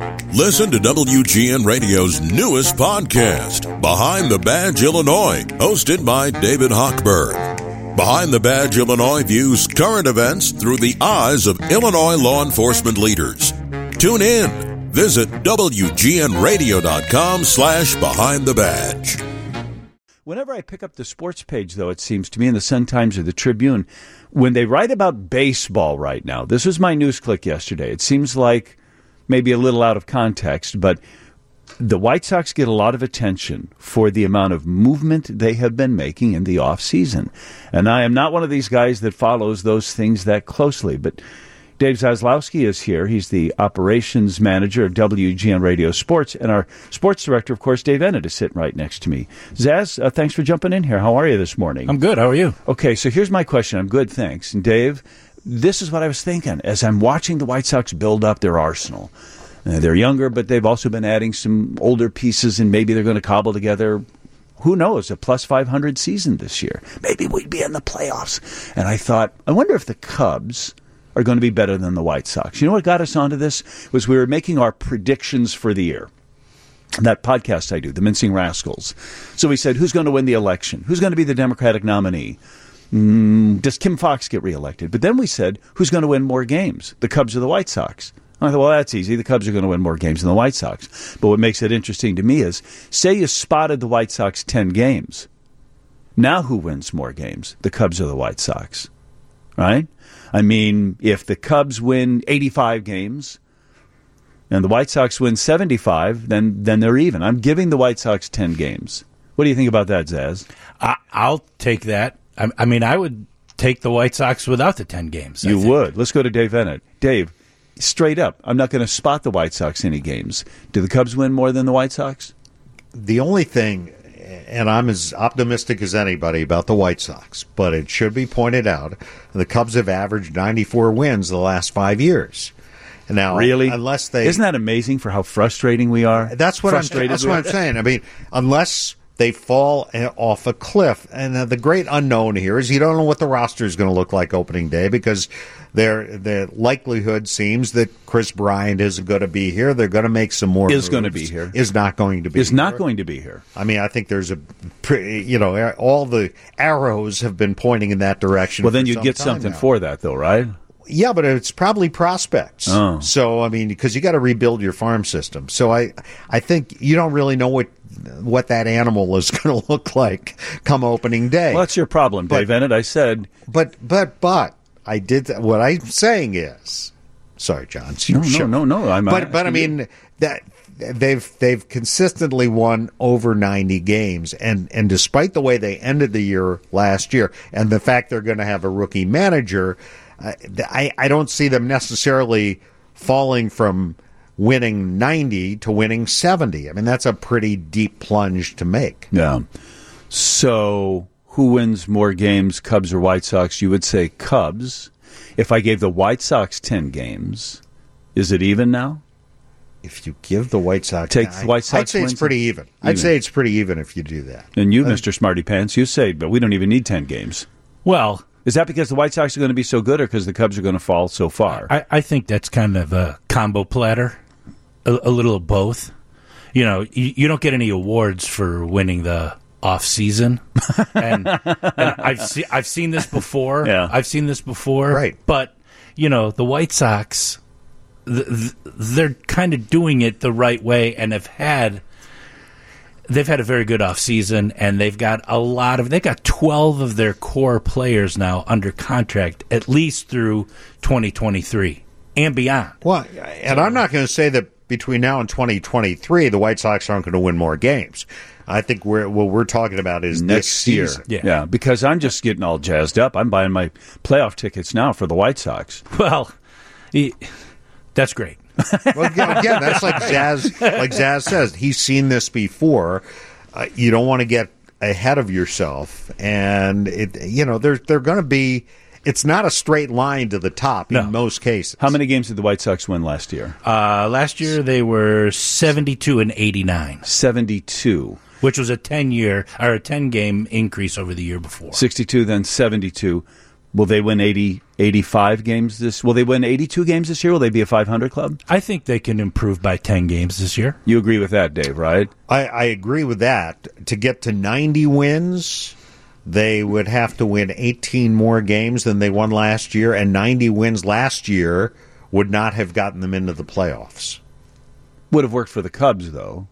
Listen to WGN Radio's newest podcast, Behind the Badge Illinois, hosted by David Hochberg. Behind the Badge Illinois views current events through the eyes of Illinois law enforcement leaders. Tune in. Visit WGNRadio.com/Behind the Badge. Whenever I pick up the sports page, though, it seems to me, in the Sun-Times or the Tribune, when they write about baseball right now, this was my news click yesterday. It seems like maybe a little out of context, but the White Sox get a lot of attention for the amount of movement they have been making in the offseason. And I am not one of these guys that follows those things that closely, but Dave Zaslowski is here. He's the operations manager of WGN Radio Sports, and our sports director, of course, Dave Ennett, is sitting right next to me. Zaz, thanks for jumping in here. How are you this morning? I'm good. How are you? Okay, so here's my question. I'm good, thanks. And Dave, this is what I was thinking as I'm watching the White Sox build up their arsenal. They're younger, but they've also been adding some older pieces, and maybe they're going to cobble together, who knows, a plus 500 season this year. Maybe we'd be in the playoffs. And I thought, I wonder if the Cubs are going to be better than the White Sox. You know what got us onto this? Was we were making our predictions for the year. That podcast I do, The Mincing Rascals. So we said, who's going to win the election? Who's going to be the Democratic nominee? Does Kim Foxx get reelected? But then we said, who's going to win more games, the Cubs or the White Sox? I thought, well, that's easy. The Cubs are going to win more games than the White Sox. But what makes it interesting to me is, say you spotted the White Sox 10 games. Now who wins more games, the Cubs or the White Sox? Right? I mean, if the Cubs win 85 games and the White Sox win 75, then they're even. I'm giving the White Sox 10 games. What do you think about that, Zaz? I'll take that. I mean, I would take the White Sox without the 10 games. You would. Let's go to Dave Ennett. Dave, straight up, I'm not going to spot the White Sox any games. Do the Cubs win more than the White Sox? The only thing, and I'm as optimistic as anybody about the White Sox, but it should be pointed out, the Cubs have averaged 94 wins the last 5 years. Now, really? Unless they, isn't that amazing for how frustrating we are? That's what I'm saying. I mean, unless they fall off a cliff. And the great unknown here is you don't know what the roster is going to look like opening day, because the likelihood seems that Chris Bryant isn't going to be here. They're going to make some more moves. Is going to be here. Is not going to be is here. Not going to be here. I mean, I think there's all the arrows have been pointing in that direction. Well, then you'd get something now for that, though, right? Yeah, but it's probably prospects. Oh. So, I mean, because you got to rebuild your farm system. So I think you don't really know what that animal is going to look like come opening day. Well, that's your problem, Dave Ennett. I said. But I did what I'm saying is. Sorry, John. No. I mean that they've consistently won over 90 games, and despite the way they ended the year last year, and the fact they're going to have a rookie manager, I don't see them necessarily falling from winning 90 to winning 70. I mean, that's a pretty deep plunge to make. Yeah. So who wins more games, Cubs or White Sox? You would say Cubs. If I gave the White Sox 10 games, is it even now? If you give the White Sox... the White Sox I'd say it's pretty even. I'd say it's pretty even if you do that. And you, Mr. Smarty Pants, you say, but we don't even need 10 games. Well... Is that because the White Sox are going to be so good, or because the Cubs are going to fall so far? I think that's kind of a combo platter, a little of both. You know, you don't get any awards for winning the off season, and I've seen this before. Yeah. I've seen this before. Right. But you know, the White Sox, they're kind of doing it the right way, and they've had a very good offseason, and they've got 12 of their core players now under contract, at least through 2023 and beyond. Well, and I'm not going to say that between now and 2023, the White Sox aren't going to win more games. I think what we're talking about is next this year. season. Yeah, because I'm just getting all jazzed up. I'm buying my playoff tickets now for the White Sox. Well, that's great. Well, again, that's like Zaz says. He's seen this before. You don't want to get ahead of yourself, and they're going to be. It's not a straight line to the top in most cases. How many games did the White Sox win last year? Last year they were 72 and 89. 72, which was a 10 game increase over the year before. 62, then 72. Will they win 80 85 games this. Will they win 82 games this year? Will they be a 500 club? I think they can improve by 10 games this year. You agree with that, Dave, right? I agree with that. To get to 90 wins, they would have to win 18 more games than they won last year, and 90 wins last year would not have gotten them into the playoffs. Would have worked for the Cubs, though.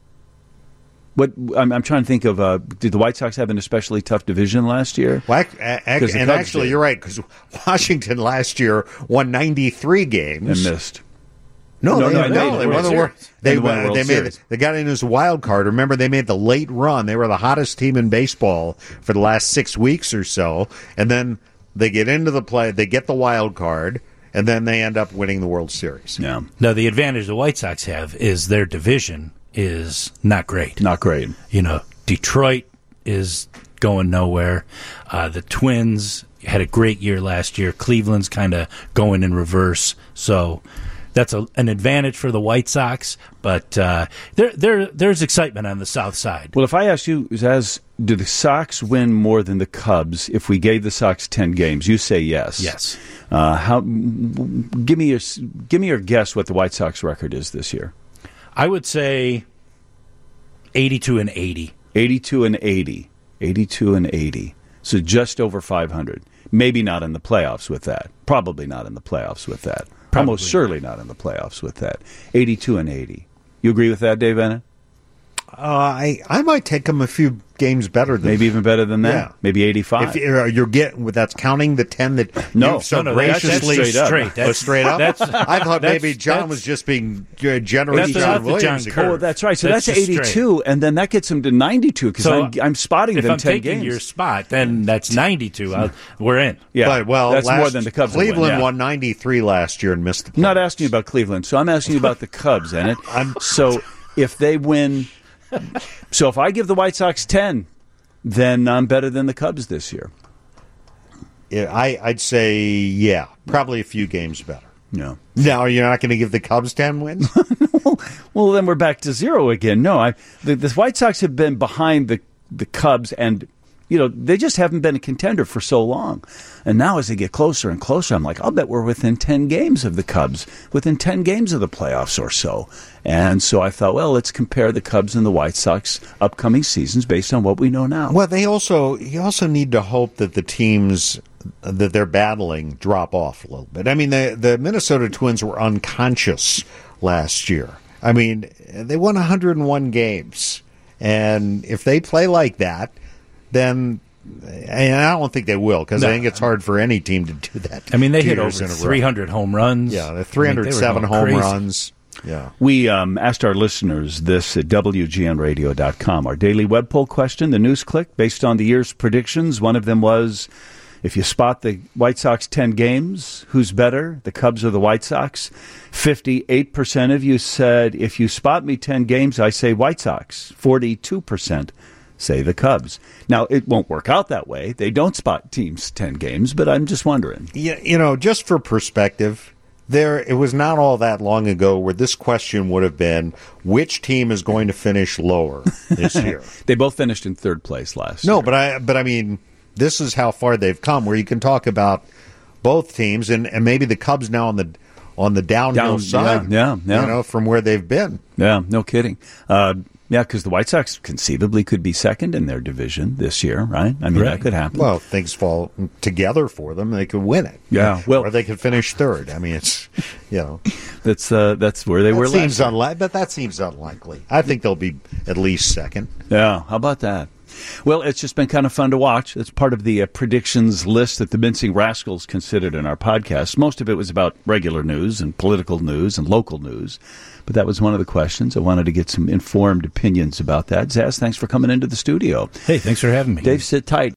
What I'm trying to think of. Did the White Sox have an especially tough division last year? Well, actually, you're right, because Washington last year won 93 games and missed. No, they won the World. They got in as a wild card. Remember, they made the late run. They were the hottest team in baseball for the last 6 weeks or so, and then they get into the play. They get the wild card, and then they end up winning the World Series. Yeah. Now, the advantage the White Sox have is their division is not great. Not great. You know, Detroit is going nowhere. The Twins had a great year last year. Cleveland's kind of going in reverse. So that's an advantage for the White Sox. But there's excitement on the South Side. Well, if I ask you, Zaz, do the Sox win more than the Cubs if we gave the Sox 10 games? You say yes. Yes. Give me your guess what the White Sox record is this year. I would say 82-80. 82-80. 82-80. So just over 500. Maybe not in the playoffs with that. Probably not in the playoffs with that. Almost surely not in the playoffs with that. 82-80. You agree with that, Dave Bennett? I might take them a few games better than maybe even better than that. Yeah. Maybe 85. If you're getting that's counting the 10 that you've so graciously that's straight up. I thought maybe John was just being generous. John Williams. Oh, that's right. So that's 82, and then that gets him to 92 because I'm spotting them 10 games. If I'm taking your spot, then that's 92. We're in. Yeah, well, that's more than the Cubs. Cleveland won 93 last year and missed the playoffs. I'm not asking you about Cleveland, so I'm asking you about the Cubs, Ennett. So if they win. So if I give the White Sox 10, then I'm better than the Cubs this year. Yeah, I'd say, probably a few games better. No. Now, you're not going to give the Cubs 10 wins? Well, then we're back to zero again. No, the White Sox have been behind the Cubs, and they just haven't been a contender for so long. And now as they get closer and closer, I'm like, I'll bet we're within 10 games of the Cubs, within 10 games of the playoffs or so. And so I thought, well, let's compare the Cubs and the White Sox upcoming seasons based on what we know now. Well, you also need to hope that the teams that they're battling drop off a little bit. I mean, the Minnesota Twins were unconscious last year. I mean, they won 101 games. And if they play like that, then, and I don't think they will, because I think it's hard for any team to do that. I mean, they hit over 300 home runs. Yeah, the 307 home runs. Yeah. We asked our listeners this at WGNradio.com. Our daily web poll question, the news click, based on the year's predictions. One of them was, if you spot the White Sox 10 games, who's better, the Cubs or the White Sox? 58% of you said, if you spot me 10 games, I say White Sox. 42% say the Cubs. Now, it won't work out that way. They don't spot teams 10 games, but I'm just wondering. Yeah, just for perspective, it was not all that long ago where this question would have been, which team is going to finish lower this year? They both finished in third place last year. No, but I mean, this is how far they've come, where you can talk about both teams and maybe the Cubs now on the downhill side. Yeah. From where they've been. Yeah, no kidding. Because the White Sox conceivably could be second in their division this year, right? I mean, that could happen. Well, if things fall together for them, they could win it. Yeah, or they could finish third. I mean, it's that's where they were. Seems but that seems unlikely. I think they'll be at least second. Yeah, how about that? Well, it's just been kind of fun to watch. It's part of the predictions list that the Mincing Rascals considered in our podcast. Most of it was about regular news and political news and local news. But that was one of the questions. I wanted to get some informed opinions about that. Zaz, thanks for coming into the studio. Hey, thanks for having me. Dave, sit tight.